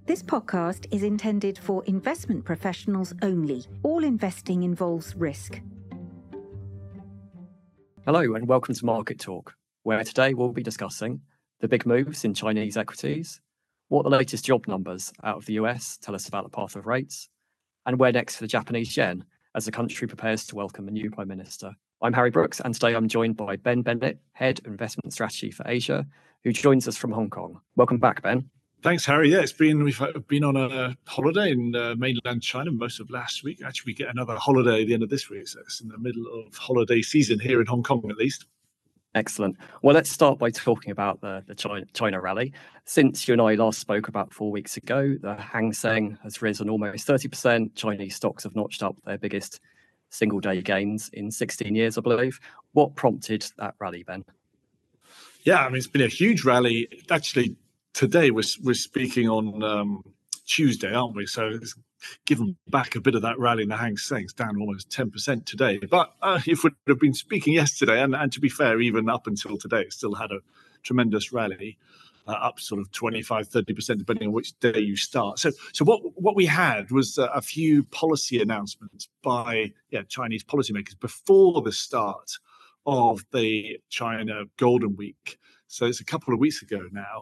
This podcast is intended for investment professionals only. All investing involves risk. Hello and welcome to Market Talk, where today we'll be discussing the big moves in Chinese equities, what the latest job numbers out of the US tell us about the path of rates, and where next for the Japanese yen as the country prepares to welcome a new Prime Minister. I'm Harry Brooks, and today I'm joined by Ben Bennett, Head of Investment Strategy for Asia, who joins us from Hong Kong. Welcome back, Ben. Thanks, Harry. Yeah, we've been on a holiday in mainland China most of last week. Actually, we get another holiday at the end of this week, so it's in the middle of holiday season here in Hong Kong, at least. Excellent. Well, let's start by talking about the China rally. Since you and I last spoke about 4 weeks ago, the Hang Seng has risen almost 30%. Chinese stocks have notched up their biggest single-day gains in 16 years, I believe. What prompted that rally, Ben? Yeah, I mean, it's been a huge rally. Actually, today we're speaking on Tuesday, aren't we? So it's given back a bit of that rally in the Hang Seng. It's down almost 10% today. But if we'd have been speaking yesterday, and to be fair, even up until today, it still had a tremendous rally, up sort of 25, 30%, depending on which day you start. So what we had was a few policy announcements by Chinese policymakers before the start of the China Golden Week. So it's a couple of weeks ago now.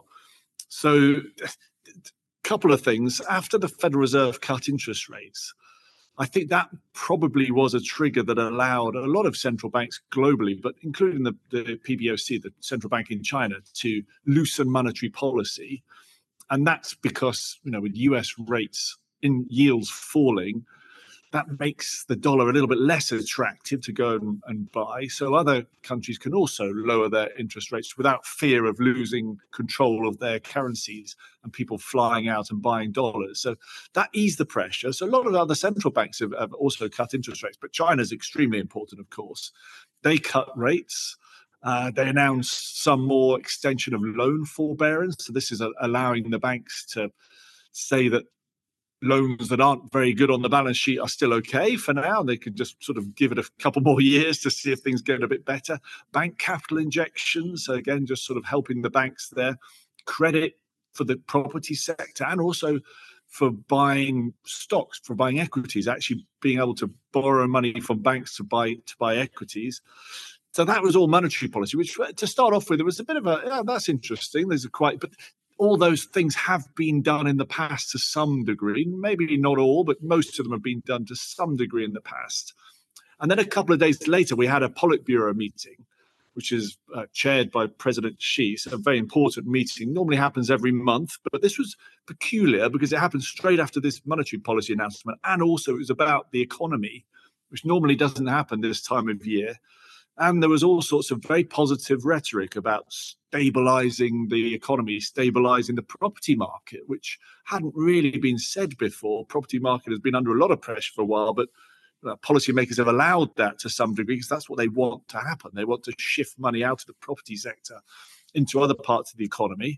So a couple of things. After the Federal Reserve cut interest rates, I think that probably was a trigger that allowed a lot of central banks globally, but including the PBOC, the central bank in China, to loosen monetary policy. And that's because, with US rates in yields falling, that makes the dollar a little bit less attractive to go and buy. So other countries can also lower their interest rates without fear of losing control of their currencies and people flying out and buying dollars. So that eased the pressure. So a lot of other central banks have also cut interest rates, but China's extremely important, of course. They cut rates. They announced some more extension of loan forbearance. So this is allowing the banks to say that loans that aren't very good on the balance sheet are still okay for now. They could just sort of give it a couple more years to see if things get a bit better. Bank capital injections, again, just sort of helping the banks there. Credit for the property sector and also for buying stocks, for buying equities, actually being able to borrow money from banks to buy equities. So that was all monetary policy, which to start off with, it was a bit of that's interesting. But all those things have been done in the past to some degree, maybe not all, but most of them have been done to some degree in the past. And then a couple of days later, we had a Politburo meeting, which is chaired by President Xi. So a very important meeting, normally happens every month, but this was peculiar because it happened straight after this monetary policy announcement. And also it was about the economy, which normally doesn't happen this time of year. And there was all sorts of very positive rhetoric about stabilizing the economy, stabilizing the property market, which hadn't really been said before. Property market has been under a lot of pressure for a while, but policymakers have allowed that to some degree because that's what they want to happen. They want to shift money out of the property sector into other parts of the economy.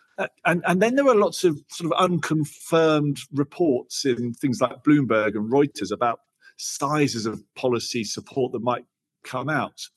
And then there were lots of sort of unconfirmed reports in things like Bloomberg and Reuters about sizes of policy support that might come out.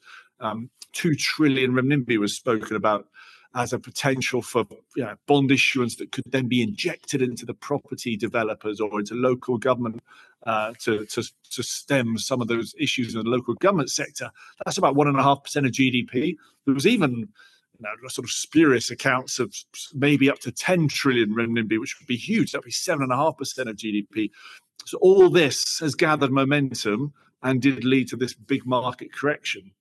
2 trillion renminbi was spoken about as a potential for bond issuance that could then be injected into the property developers or into local government to stem some of those issues in the local government sector. That's about 1.5% of GDP. There was even sort of spurious accounts of maybe up to 10 trillion renminbi, which would be huge. That would be 7.5% of GDP. So all this has gathered momentum and did lead to this big market correction.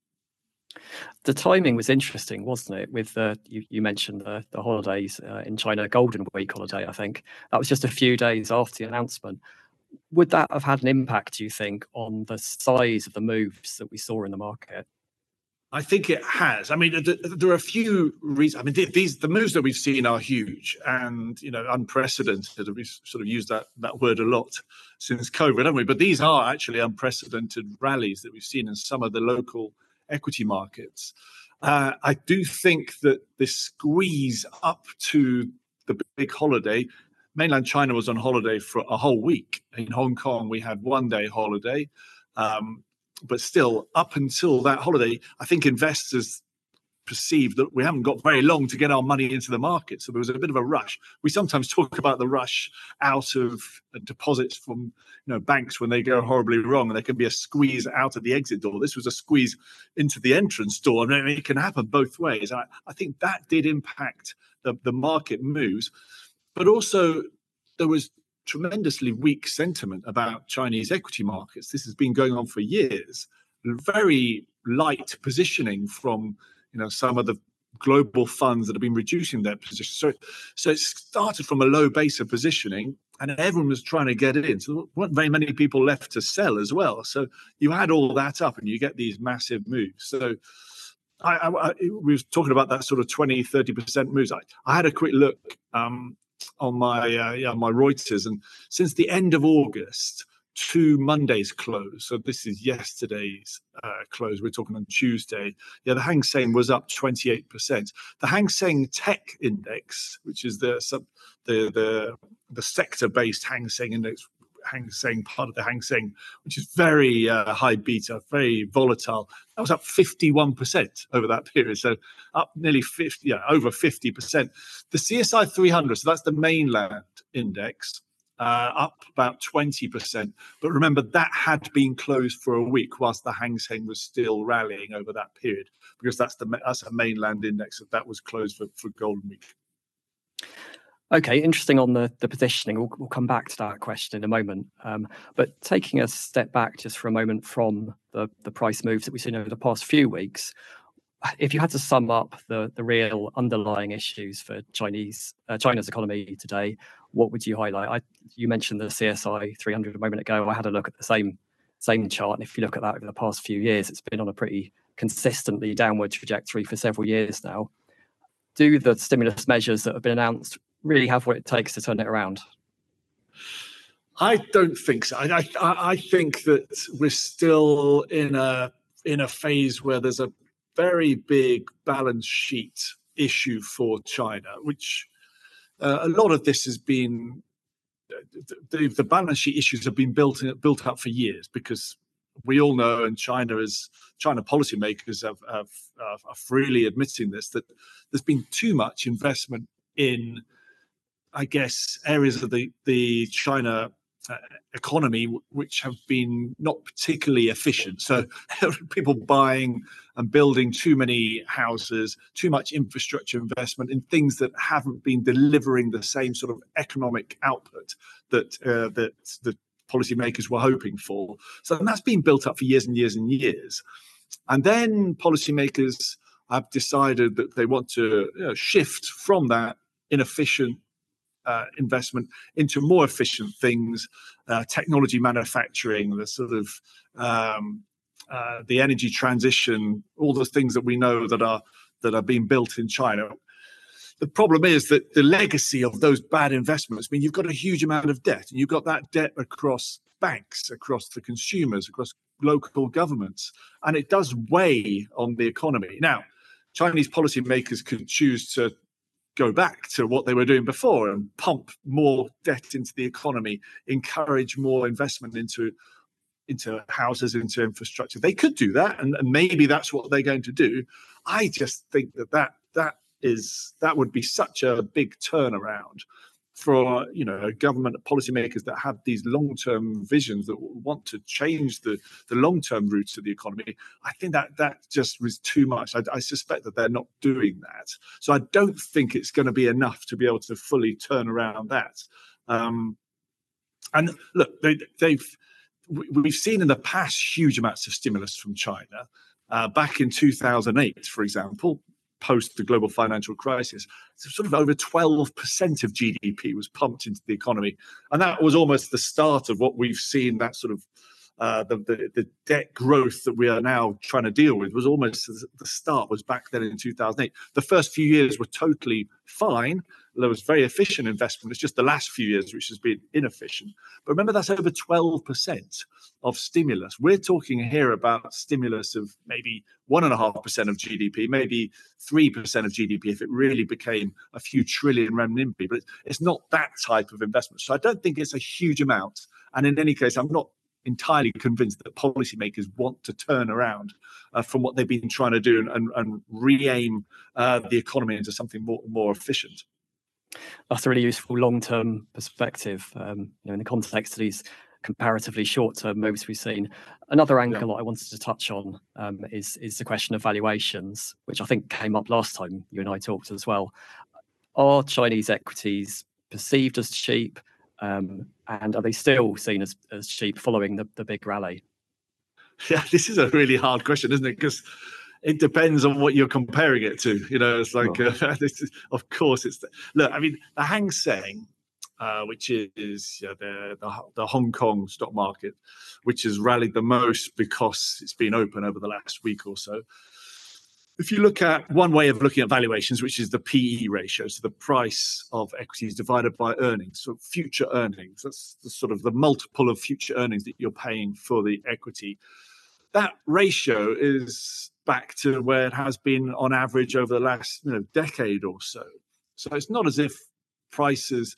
The timing was interesting, wasn't it? With you mentioned the holidays in China, Golden Week holiday, I think. That was just a few days after the announcement. Would that have had an impact, do you think, on the size of the moves that we saw in the market? I think it has. I mean, there are a few reasons. I mean, the moves that we've seen are huge and, unprecedented. We've sort of used that word a lot since COVID, haven't we? But these are actually unprecedented rallies that we've seen in some of the local equity markets. I do think that this squeeze up to the big holiday, mainland China was on holiday for a whole week. In Hong Kong, we had 1-day holiday. But still, up until that holiday, I think investors perceived that we haven't got very long to get our money into the market. So there was a bit of a rush. We sometimes talk about the rush out of deposits from banks when they go horribly wrong, and there can be a squeeze out of the exit door. This was a squeeze into the entrance door. I mean, it can happen both ways. I think that did impact the market moves. But also there was tremendously weak sentiment about Chinese equity markets. This has been going on for years. Very light positioning from some of the global funds that have been reducing their position. So it started from a low base of positioning, and everyone was trying to get it in. So there weren't very many people left to sell as well. So you add all that up and you get these massive moves. So we were talking about that sort of 20-30% moves. I had a quick look on my Reuters, and since the end of August, 2 Mondays close. So this is yesterday's close. We're talking on Tuesday. Yeah, the Hang Seng was up 28%. The Hang Seng Tech Index, which is the sector-based Hang Seng Index, Hang Seng part of the Hang Seng, which is very high beta, very volatile. That was up 51% over that period. So up nearly over 50%. The CSI 300, so that's the mainland index, up about 20%. But remember, that had been closed for a week whilst the Hang Seng was still rallying over that period, because that's a mainland index that was closed for Golden Week. Okay, interesting on the positioning. We'll come back to that question in a moment. But taking a step back just for a moment from the price moves that we've seen over the past few weeks, if you had to sum up the real underlying issues for China's economy today, what would you highlight? You mentioned the CSI 300 a moment ago. I had a look at the same chart, and if you look at that over the past few years, it's been on a pretty consistently downward trajectory for several years now. Do the stimulus measures that have been announced really have what it takes to turn it around? I don't think so. I think that we're still in a phase where there's a very big balance sheet issue for China, which a lot of this has been, the balance sheet issues have been built up for years, because we all know, and China policymakers are freely admitting this, that there's been too much investment in, I guess, areas of the China economy which have been not particularly efficient. So people buying and building too many houses, too much infrastructure investment in things that haven't been delivering the same sort of economic output that the policymakers were hoping for. So that's been built up for years and years and years. And then policymakers have decided that they want to shift from that inefficient investment into more efficient things, technology manufacturing, the sort of the energy transition, all those things that we know that are being built in China. The problem is that the legacy of those bad investments, I mean, you've got a huge amount of debt, and you've got that debt across banks, across the consumers, across local governments, and it does weigh on the economy. Now, Chinese policymakers could choose to go back to what they were doing before and pump more debt into the economy, encourage more investment into houses, into infrastructure. They could do that, and maybe that's what they're going to do. I just think that would be such a big turnaround for government policymakers that have these long-term visions that want to change the long-term roots of the economy. I think that just was too much. I suspect that they're not doing that. So I don't think it's going to be enough to be able to fully turn around that. And look, we've seen in the past huge amounts of stimulus from China. Back in 2008, for example, post the global financial crisis, sort of over 12% of GDP was pumped into the economy. And that was almost the start of what we've seen, that sort of the debt growth that we are now trying to deal with was almost the start was back then in 2008. The first few years were totally fine. There was very efficient investment. It's just the last few years which has been inefficient. But remember, that's over 12% of stimulus. We're talking here about stimulus of maybe 1.5% of GDP, maybe 3% of GDP if it really became a few trillion renminbi. But it's not that type of investment. So I don't think it's a huge amount. And in any case, I'm not entirely convinced that policymakers want to turn around from what they've been trying to do and re-aim the economy into something more efficient. That's a really useful long-term perspective, in the context of these comparatively short-term moves we've seen. Another angle I wanted to touch on is the question of valuations, which I think came up last time you and I talked as well. Are Chinese equities perceived as cheap, and are they still seen as cheap following the big rally? Yeah, this is a really hard question, isn't it? Because it depends on what you're comparing it to. It's like, of course, look. I mean, the Hang Seng, which is the Hong Kong stock market, which has rallied the most because it's been open over the last week or so. If you look at one way of looking at valuations, which is the PE ratio, so the price of equities divided by earnings, so future earnings, that's the sort of the multiple of future earnings that you're paying for the equity. That ratio is back to where it has been on average over the last decade or so. So it's not as if prices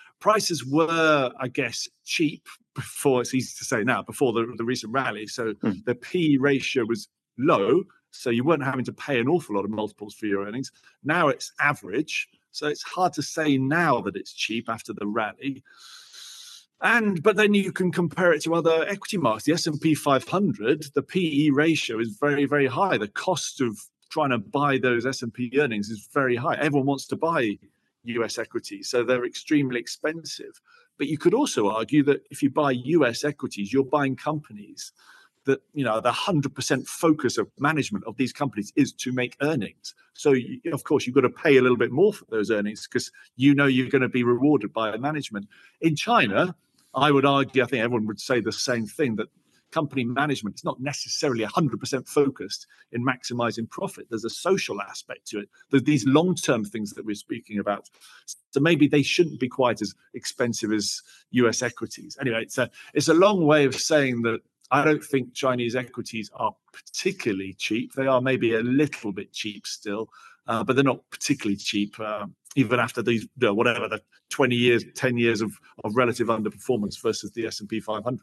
were, I guess, cheap before. It's easy to say now, before the recent rally. So the PE ratio was low, so you weren't having to pay an awful lot of multiples for your earnings. Now it's average, so it's hard to say now that it's cheap after the rally. But then you can compare it to other equity markets. The S&P 500, the PE ratio is very, very high. The cost of trying to buy those S&P earnings is very high. Everyone wants to buy US equities, so they're extremely expensive. But you could also argue that if you buy US equities, you're buying companies that, the 100% focus of management of these companies is to make earnings. So, of course, you've got to pay a little bit more for those earnings because you're going to be rewarded by management. In China, I would argue, I think everyone would say the same thing, that company management is not necessarily 100% focused in maximizing profit. There's a social aspect to it. There's these long-term things that we're speaking about. So maybe they shouldn't be quite as expensive as US equities. Anyway, it's a long way of saying that I don't think Chinese equities are particularly cheap. They are maybe a little bit cheap still, but they're not particularly cheap, even after these, the 20 years, 10 years of relative underperformance versus the S&P 500.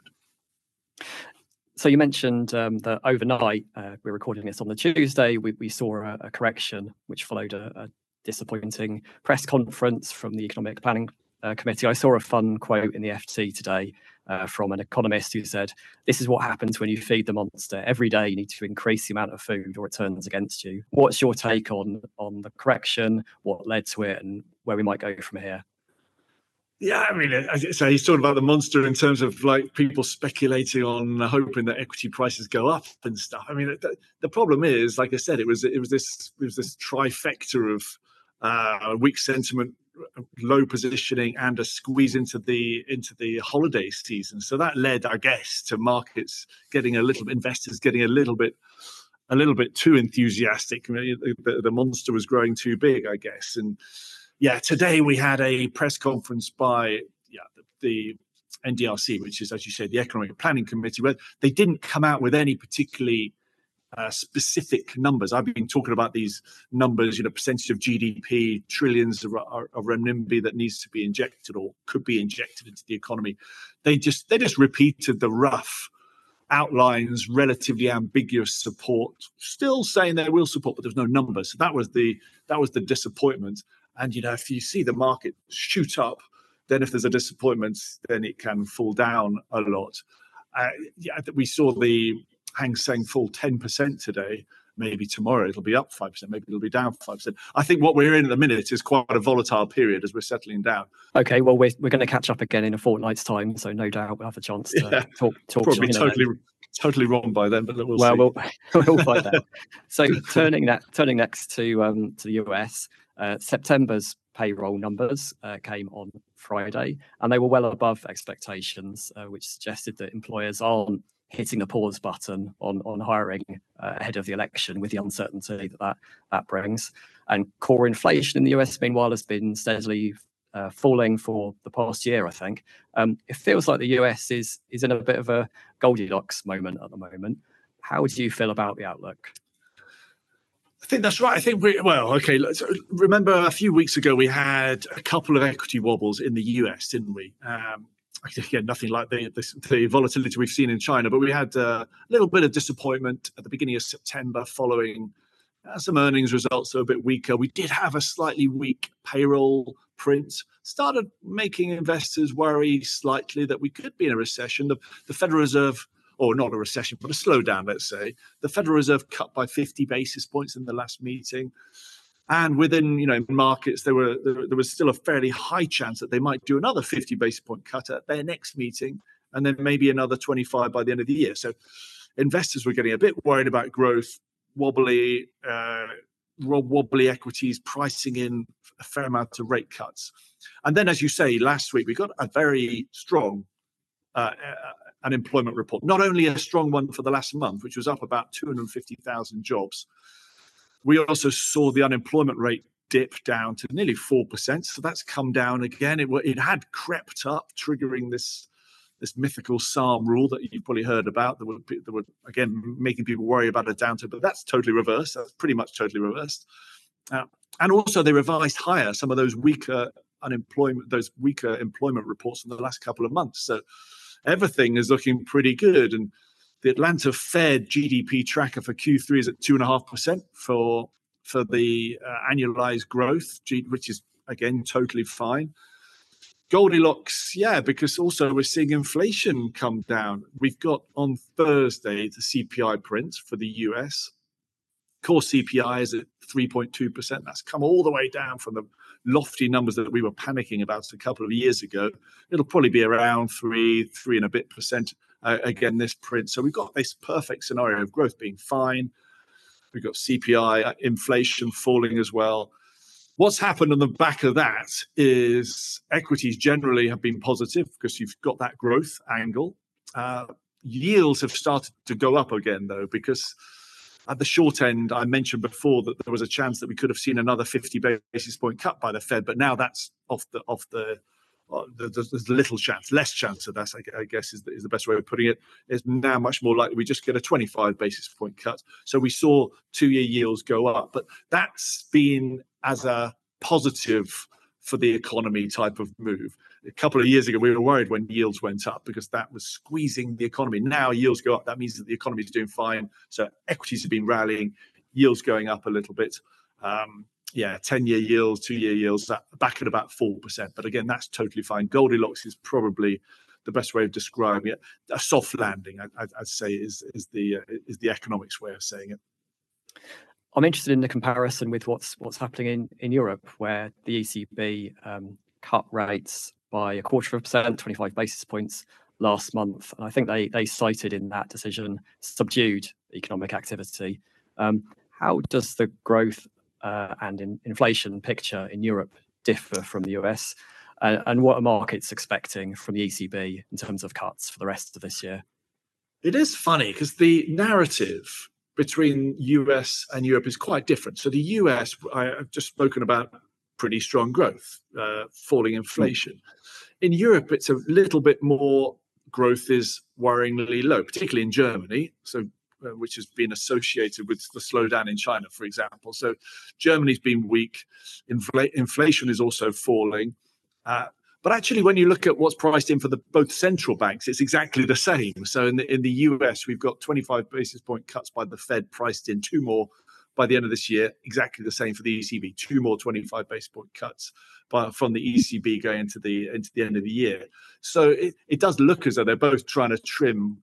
So you mentioned that overnight, we're recording this on the Tuesday, we saw a correction, which followed a disappointing press conference from the Economic Planning Committee. I saw a fun quote in the FT today from an economist who said, "This is what happens when you feed the monster. Every day you need to increase the amount of food or it turns against you." What's your take on the correction, what led to it, and where we might go from here? Yeah, I mean, so he's talking about the monster in terms of like people speculating on hoping that equity prices go up and stuff. I mean, the problem is, like I said, it was this trifecta of weak sentiment, low positioning, and a squeeze into the holiday season. So that led, I guess, to markets investors getting a little bit too enthusiastic. I mean, the monster was growing too big, I guess. And yeah, today we had a press conference by the NDRC, which is, as you said, the Economic Planning Committee, where they didn't come out with any particularly specific numbers. I've been talking about these numbers, percentage of GDP, trillions of renminbi that needs to be injected or could be injected into the economy. They just repeated the rough outlines, relatively ambiguous support, still saying they will support, but there's no numbers. So that was the disappointment. And if you see the market shoot up, then if there's a disappointment, then it can fall down a lot. We saw the Hang Seng fall 10% today. Maybe tomorrow it'll be up 5%. Maybe it'll be down 5%. I think what we're in at the minute is quite a volatile period as we're settling down. Okay, well, we're going to catch up again in a fortnight's time, so no doubt we'll have a chance to talk. Probably totally wrong by then, but we'll see. We'll find out. So turning next to the US, September's payroll numbers came on Friday, and they were well above expectations, which suggested that employers aren't hitting the pause button on hiring ahead of the election with the uncertainty that brings. And core inflation in the US, meanwhile, has been steadily falling for the past year, I think. It feels like the US is in a bit of a Goldilocks moment at the moment. How do you feel about the outlook? I think that's right. I think remember a few weeks ago we had a couple of equity wobbles in the US, didn't we? again, nothing like the volatility we've seen in China, but we had a little bit of disappointment at the beginning of September following some earnings results that were a bit weaker. We did have a slightly weak payroll print, started making investors worry slightly that we could be in a recession. The Federal Reserve, or not a recession, but a slowdown, let's say. The Federal Reserve cut by 50 basis points in the last meeting. And within, markets, there was still a fairly high chance that they might do another 50 basis point cut at their next meeting, and then maybe another 25 by the end of the year. So investors were getting a bit worried about growth, wobbly equities, pricing in a fair amount of rate cuts. And then, as you say, last week we got a very strong unemployment report. Not only a strong one for the last month, which was up about 250,000 jobs. We also saw the unemployment rate dip down to nearly 4%. So that's come down again. It had crept up, triggering this mythical Psalm rule that you've probably heard about. That would again making people worry about a downturn, but that's totally reversed. That's pretty much totally reversed. And also they revised higher some of those weaker employment reports in the last couple of months. So everything is looking pretty good. And the Atlanta Fed GDP tracker for Q3 is at 2.5% for the annualized growth, which is, again, totally fine. Goldilocks, yeah, because also we're seeing inflation come down. We've got on Thursday the CPI print for the US. Core CPI is at 3.2%. That's come all the way down from the lofty numbers that we were panicking about a couple of years ago. It'll probably be around 3 and a bit percent again this print. So we've got this perfect scenario of growth being fine. We've got CPI, inflation falling as well. What's happened on the back of that is equities generally have been positive because you've got that growth angle. Yields have started to go up again, though, because at the short end, I mentioned before that there was a chance that we could have seen another 50 basis point cut by the Fed, but now that's there's little chance, less chance of that, I guess is the best way of putting it. It's now much more likely we just get a 25 basis point cut. So we saw 2-year yields go up, but that's been as a positive for the economy type of move. A couple of years ago, we were worried when yields went up because that was squeezing the economy. Now yields go up, that means that the economy is doing fine. So equities have been rallying, yields going up a little bit. 10-year yields, 2-year yields, back at about 4%. But again, that's totally fine. Goldilocks is probably the best way of describing it. A soft landing, I'd say, is the economics way of saying it. I'm interested in the comparison with what's happening in Europe, where the ECB cut rates by 0.25%, 25 basis points last month. And I think they cited in that decision subdued economic activity. How does the growth and inflation picture in Europe differ from the US? And what are markets expecting from the ECB in terms of cuts for the rest of this year? It is funny because the narrative between US and Europe is quite different. So the US, I've just spoken about pretty strong growth, falling inflation. In Europe, it's a little bit more, growth is worryingly low, particularly in Germany, which has been associated with the slowdown in China, for example. So Germany's been weak. Inflation is also falling. But actually, when you look at what's priced in for both central banks, it's exactly the same. So in the US, we've got 25 basis point cuts by the Fed priced in, 2 more by the end of this year. Exactly the same for the ECB, 2 more 25 basis point cuts from the ECB going into the end of the year. So it does look as though they're both trying to trim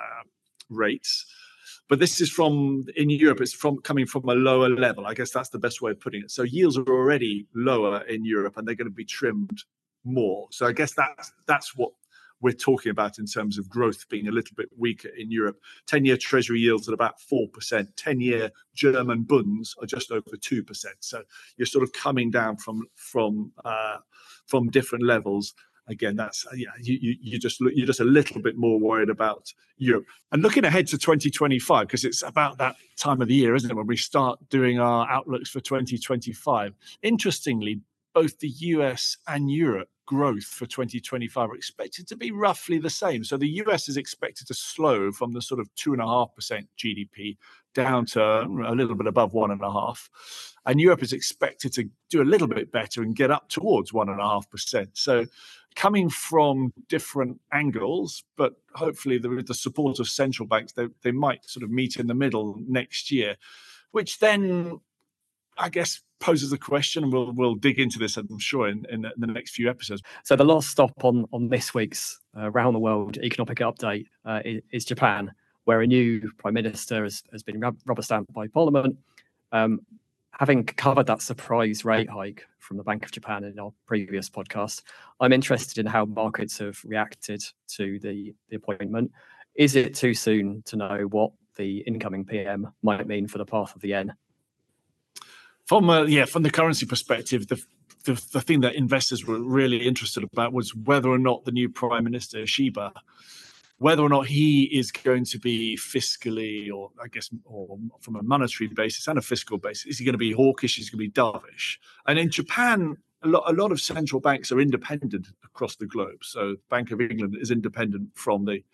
rates. But this is in Europe, it's coming from a lower level. I guess that's the best way of putting it. So yields are already lower in Europe and they're going to be trimmed more. So I guess that's what we're talking about in terms of growth being a little bit weaker in Europe. 10-year Treasury yields at about 4%. 10-year German Bunds are just over 2%. So you're sort of coming down from different levels. Again, that's you're just a little bit more worried about Europe. And looking ahead to 2025, because it's about that time of the year, isn't it, when we start doing our outlooks for 2025. Interestingly, both the US and Europe growth for 2025 are expected to be roughly the same. So the US is expected to slow from the sort of 2.5% GDP down to a little bit above 1.5%. and Europe is expected to do a little bit better and get up towards 1.5%. So coming from different angles, but hopefully with the support of central banks, they might sort of meet in the middle next year, which then, I guess, poses a question, and we'll dig into this, I'm sure, in the next few episodes. So the last stop on this week's Round the World Economic Update is Japan, where a new Prime Minister has been rubber-stamped by Parliament. Having covered that surprise rate hike from the Bank of Japan in our previous podcast, I'm interested in how markets have reacted to the appointment. Is it too soon to know what the incoming PM might mean for the path of the yen? From the currency perspective, the thing that investors were really interested about was whether or not the new Prime Minister, Shiba, whether or not he is going to be fiscally, or from a monetary basis and a fiscal basis, is he going to be hawkish? Is he going to be dovish? And in Japan, a lot of central banks are independent across the globe. So Bank of England is independent from the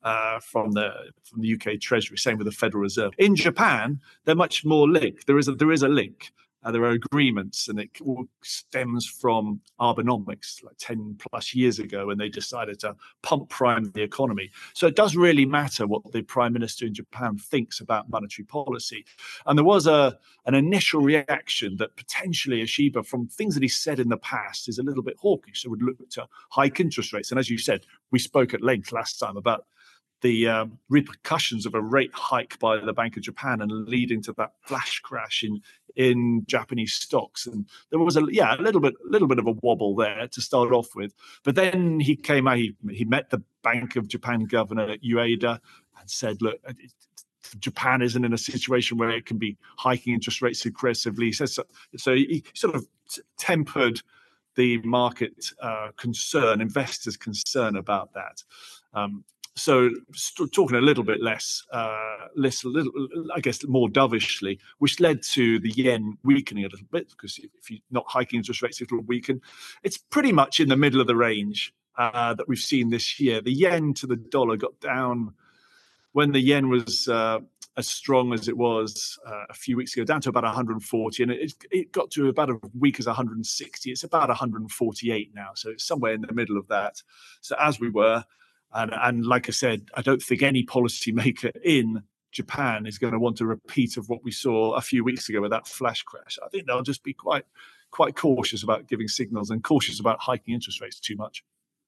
UK Treasury. Same with the Federal Reserve. In Japan, they're much more linked. There is a link. There are agreements, and it all stems from Abenomics, like 10 plus years ago, when they decided to pump prime the economy. So it does really matter what the Prime Minister in Japan thinks about monetary policy. And there was an initial reaction that potentially Ishiba, from things that he said in the past, is a little bit hawkish, so would look to hike interest rates. And as you said, we spoke at length last time about the repercussions of a rate hike by the Bank of Japan and leading to that flash crash in Japanese stocks. And there was a little bit of a wobble there to start off with. But then he came out, he met the Bank of Japan governor Ueda and said, look, Japan isn't in a situation where it can be hiking interest rates aggressively. He says so he sort of tempered the market investors' concern about that. So talking a little bit less, I guess, more dovishly, which led to the yen weakening a little bit, because if you're not hiking interest rates, it'll weaken. It's pretty much in the middle of the range that we've seen this year. The yen to the dollar got down when the yen was as strong as it was a few weeks ago, down to about 140, and it got to about as weak as 160. It's about 148 now, so it's somewhere in the middle of that. So as we were. And like I said, I don't think any policymaker in Japan is going to want a repeat of what we saw a few weeks ago with that flash crash. I think they'll just be quite cautious about giving signals and cautious about hiking interest rates too much.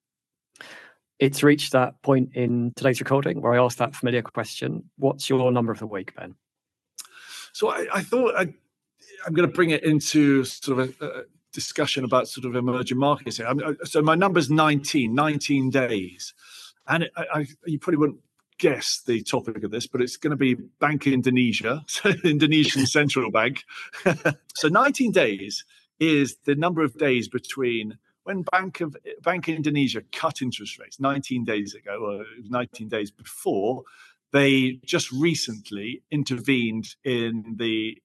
It's reached that point in today's recording where I asked that familiar question. What's your number of the week, Ben? So I thought I'm going to bring it into sort of a discussion about sort of emerging markets here. So my number's 19 days. And you probably wouldn't guess the topic of this, but it's going to be Bank Indonesia, so Indonesian Central Bank. So 19 days is the number of days between when Bank Indonesia cut interest rates 19 days ago, or 19 days before. They just recently intervened in the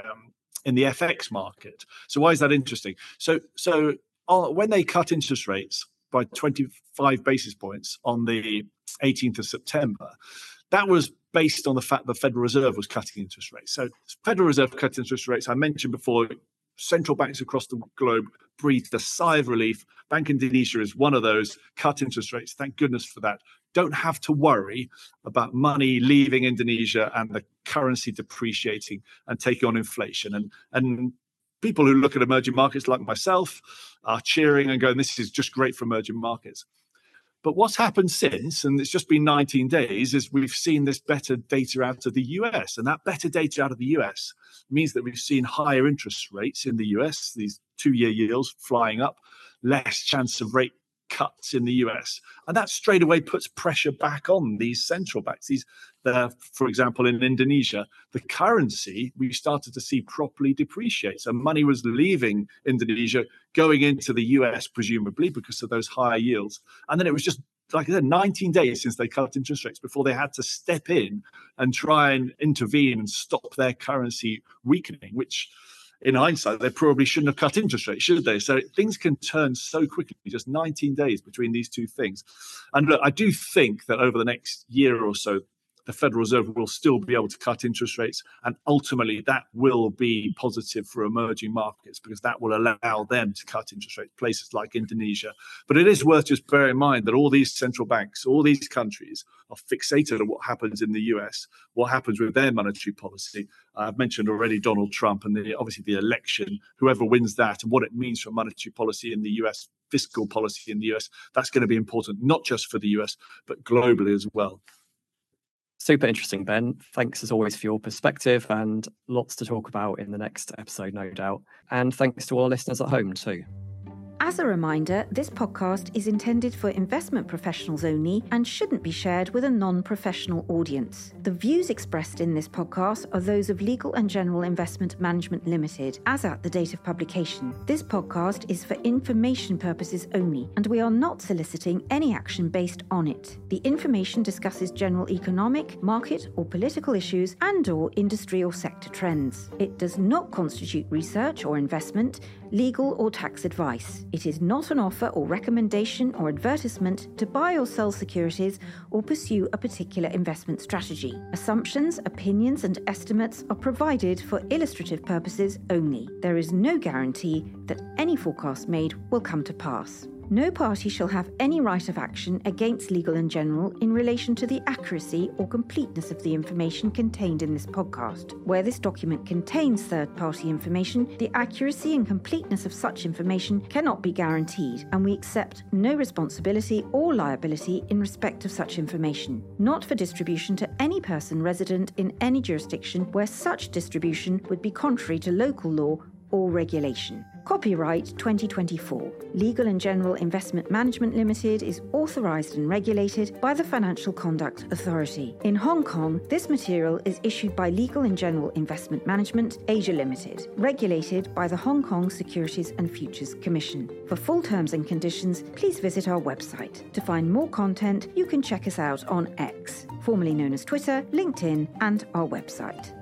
FX market. So why is that interesting? So when they cut interest rates by 25 basis points on the 18th of September, that was based on the fact the Federal Reserve was cutting interest rates. So Federal Reserve cut interest rates. I mentioned before, central banks across the globe breathed a sigh of relief. Bank Indonesia is one of those, cut interest rates. Thank goodness for that. Don't have to worry about money leaving Indonesia and the currency depreciating and taking on inflation. And people who look at emerging markets like myself are cheering and going, this is just great for emerging markets. But what's happened since, and it's just been 19 days, is we've seen this better data out of the US. And that better data out of the US means that we've seen higher interest rates in the US, these 2-year yields flying up, less chance of rate cuts in the US. And that straight away puts pressure back on these central banks. For example, in Indonesia, the currency we started to see properly depreciate. So money was leaving Indonesia, going into the US, presumably because of those higher yields. And then it was just, like I said, 19 days since they cut interest rates before they had to step in and try and intervene and stop their currency weakening, which in hindsight, they probably shouldn't have cut interest rates, should they? So things can turn so quickly, just 19 days between these two things. And look, I do think that over the next year or so, the Federal Reserve will still be able to cut interest rates. And ultimately, that will be positive for emerging markets because that will allow them to cut interest rates, places like Indonesia. But it is worth just bearing in mind that all these central banks, all these countries are fixated on what happens in the US, what happens with their monetary policy. I've mentioned already Donald Trump and obviously the election, whoever wins that and what it means for monetary policy in the US, fiscal policy in the US. That's going to be important, not just for the US, but globally as well. Super interesting, Ben. Thanks as always for your perspective and lots to talk about in the next episode, no doubt. And thanks to all our listeners at home too. As a reminder, this podcast is intended for investment professionals only and shouldn't be shared with a non-professional audience. The views expressed in this podcast are those of Legal & General Investment Management Limited, as at the date of publication. This podcast is for information purposes only, and we are not soliciting any action based on it. The information discusses general economic, market or political issues and/or industry or sector trends. It does not constitute research or investment, legal or tax advice. It is not an offer or recommendation or advertisement to buy or sell securities or pursue a particular investment strategy. Assumptions, opinions, and estimates are provided for illustrative purposes only. There is no guarantee that any forecast made will come to pass. No party shall have any right of action against Legal & General in relation to the accuracy or completeness of the information contained in this podcast. Where this document contains third-party information, the accuracy and completeness of such information cannot be guaranteed, and we accept no responsibility or liability in respect of such information, not for distribution to any person resident in any jurisdiction where such distribution would be contrary to local law or regulation. Copyright 2024. Legal & General Investment Management Limited is authorised and regulated by the Financial Conduct Authority. In Hong Kong, this material is issued by Legal & General Investment Management Asia Limited, regulated by the Hong Kong Securities and Futures Commission. For full terms and conditions, please visit our website. To find more content, you can check us out on X, formerly known as Twitter, LinkedIn, and our website.